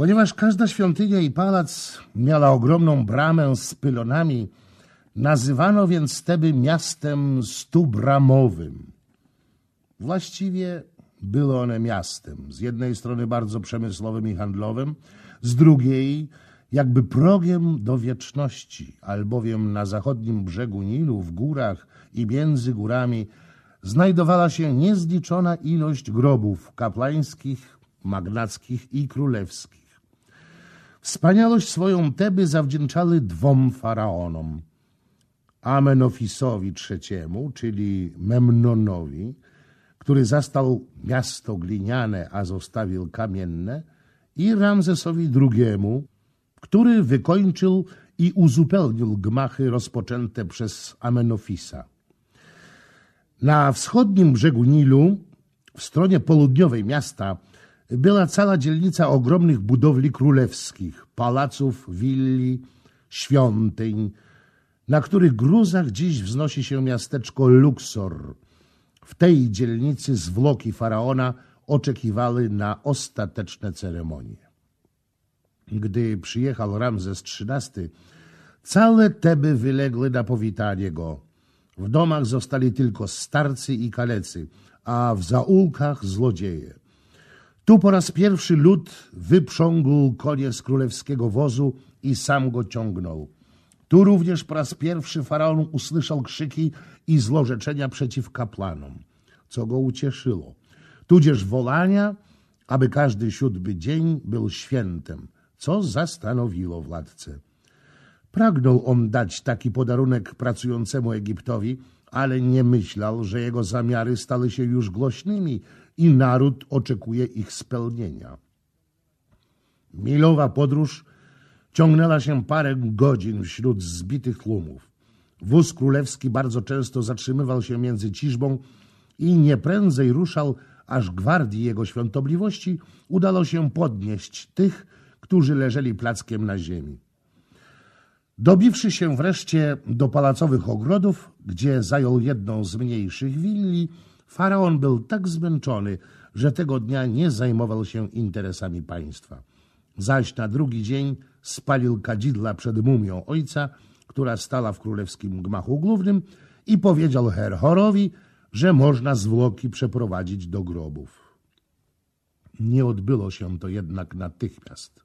Ponieważ każda świątynia i pałac miała ogromną bramę z pylonami, nazywano więc Teby miastem stubramowym. Właściwie były one miastem, z jednej strony bardzo przemysłowym i handlowym, z drugiej jakby progiem do wieczności, albowiem na zachodnim brzegu Nilu, w górach i między górami znajdowała się niezliczona ilość grobów kapłańskich, magnackich i królewskich. Wspaniałość swoją Teby zawdzięczały dwom faraonom. Amenofisowi III, czyli Memnonowi, który zastał miasto gliniane, a zostawił kamienne, i Ramzesowi II, który wykończył i uzupełnił gmachy rozpoczęte przez Amenofisa. Na wschodnim brzegu Nilu, w stronie południowej miasta, była cała dzielnica ogromnych budowli królewskich, pałaców, willi, świątyń, na których gruzach dziś wznosi się miasteczko Luxor. W tej dzielnicy zwłoki faraona oczekiwały na ostateczne ceremonie. Gdy przyjechał Ramzes XIII, całe Teby wyległy na powitanie go. W domach zostali tylko starcy i kalecy, a w zaułkach złodzieje. Tu po raz pierwszy lud wyprzągł konie z królewskiego wozu i sam go ciągnął. Tu również po raz pierwszy faraon usłyszał krzyki i złorzeczenia przeciw kapłanom, co go ucieszyło. Tudzież wołania, aby każdy 7. dzień był świętem, co zastanowiło władcę. Pragnął on dać taki podarunek pracującemu Egiptowi, ale nie myślał, że jego zamiary stały się już głośnymi i naród oczekuje ich spełnienia. Milowa podróż ciągnęła się parę godzin wśród zbitych tłumów. Wóz królewski bardzo często zatrzymywał się między ciżbą i nie prędzej ruszał, aż gwardii jego świątobliwości udało się podnieść tych, którzy leżeli plackiem na ziemi. Dobiwszy się wreszcie do pałacowych ogrodów, gdzie zajął jedną z mniejszych willi, faraon był tak zmęczony, że tego dnia nie zajmował się interesami państwa. Zaś na drugi dzień spalił kadzidła przed mumią ojca, która stała w królewskim gmachu głównym, i powiedział Herhorowi, że można zwłoki przeprowadzić do grobów. Nie odbyło się to jednak natychmiast.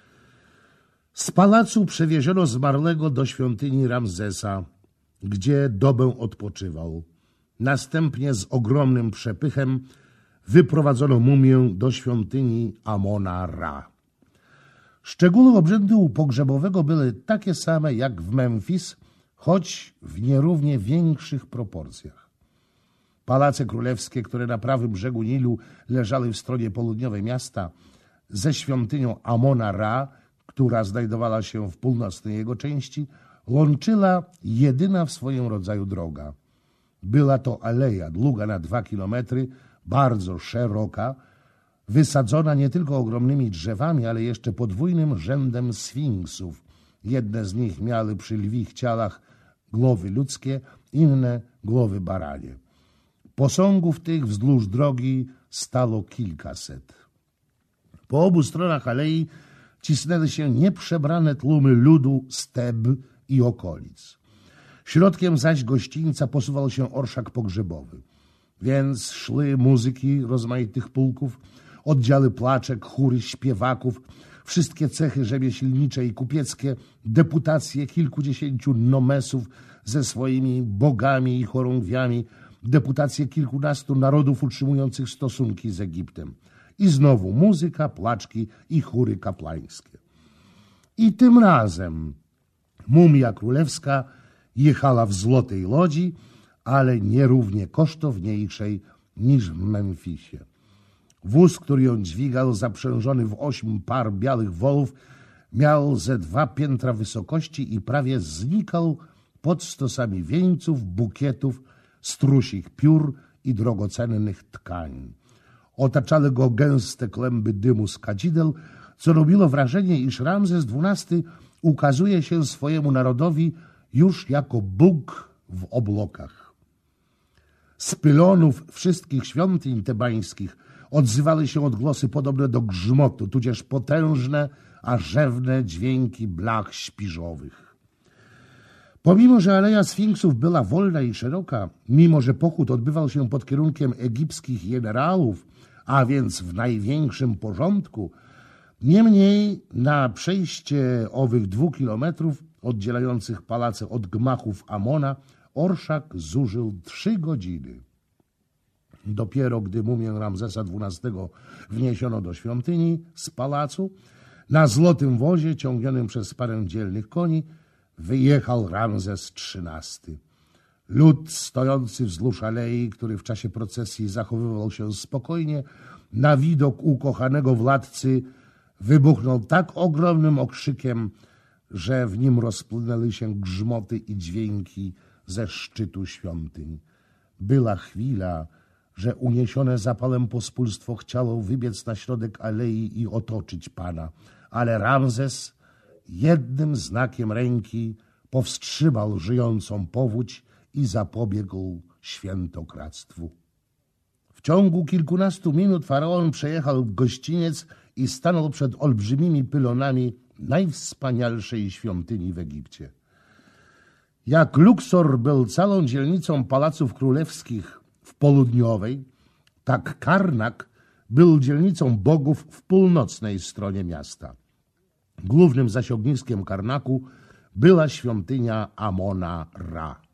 Z pałacu przewieziono zmarłego do świątyni Ramzesa, gdzie dobę odpoczywał. Następnie z ogromnym przepychem wyprowadzono mumię do świątyni Amona-Ra. Szczegóły obrzędu pogrzebowego były takie same jak w Memfis, choć w nierównie większych proporcjach. Pałace królewskie, które na prawym brzegu Nilu leżały w stronie południowej miasta, ze świątynią Amona-Ra, która znajdowała się w północnej jego części, łączyła jedyna w swoim rodzaju droga. Była to aleja długa na 2 kilometry, bardzo szeroka, wysadzona nie tylko ogromnymi drzewami, ale jeszcze podwójnym rzędem sfinksów. Jedne z nich miały przy lwich ciałach głowy ludzkie, inne głowy baranie. Posągów tych wzdłuż drogi stało kilkaset. Po obu stronach alei cisnęły się nieprzebrane tłumy ludu z Teb i okolic. Środkiem zaś gościńca posuwał się orszak pogrzebowy. Więc szły muzyki rozmaitych pułków, oddziały placzek, chóry śpiewaków, wszystkie cechy rzemieślnicze i kupieckie, deputacje kilkudziesięciu nomesów ze swoimi bogami i chorągwiami, deputacje kilkunastu narodów utrzymujących stosunki z Egiptem. I znowu muzyka, placzki i chóry kapłańskie. I tym razem mumia królewska jechała w złotej łodzi, ale nierównie kosztowniejszej niż w Memfisie. Wóz, który ją dźwigał, zaprzężony w 8 par białych wołów, miał ze 2 piętra wysokości i prawie znikał pod stosami wieńców, bukietów, strusich piór i drogocennych tkanin. Otaczały go gęste kłęby dymu z kadzideł, co robiło wrażenie, iż Ramzes XII ukazuje się swojemu narodowi już jako Bóg w oblokach. Z pylonów wszystkich świątyń tebańskich odzywały się odgłosy podobne do grzmotu, tudzież potężne, a rzewne dźwięki blach śpiżowych. Pomimo, że Aleja Sfinksów była wolna i szeroka, mimo, że pochód odbywał się pod kierunkiem egipskich generałów, a więc w największym porządku, niemniej na przejście owych 2 kilometrów oddzielających palace od gmachów Amona orszak zużył 3 godziny. Dopiero gdy mumię Ramzesa XII wniesiono do świątyni z pałacu, na złotym wozie ciągnionym przez parę dzielnych koni wyjechał Ramzes XIII. Lud stojący wzdłuż alei, który w czasie procesji zachowywał się spokojnie, na widok ukochanego władcy wybuchnął tak ogromnym okrzykiem, że w nim rozpłynęły się grzmoty i dźwięki ze szczytu świątyń. Była chwila, że uniesione zapałem pospólstwo chciało wybiec na środek alei i otoczyć Pana, ale Ramzes jednym znakiem ręki powstrzymał żyjącą powódź i zapobiegł świętokradztwu. W ciągu kilkunastu minut faraon przejechał gościniec i stanął przed olbrzymimi pylonami najwspanialszej świątyni w Egipcie. Jak Luksor był całą dzielnicą pałaców królewskich w południowej, tak Karnak był dzielnicą bogów w północnej stronie miasta. Głównym zaś ogniskiem Karnaku była świątynia Amona Ra.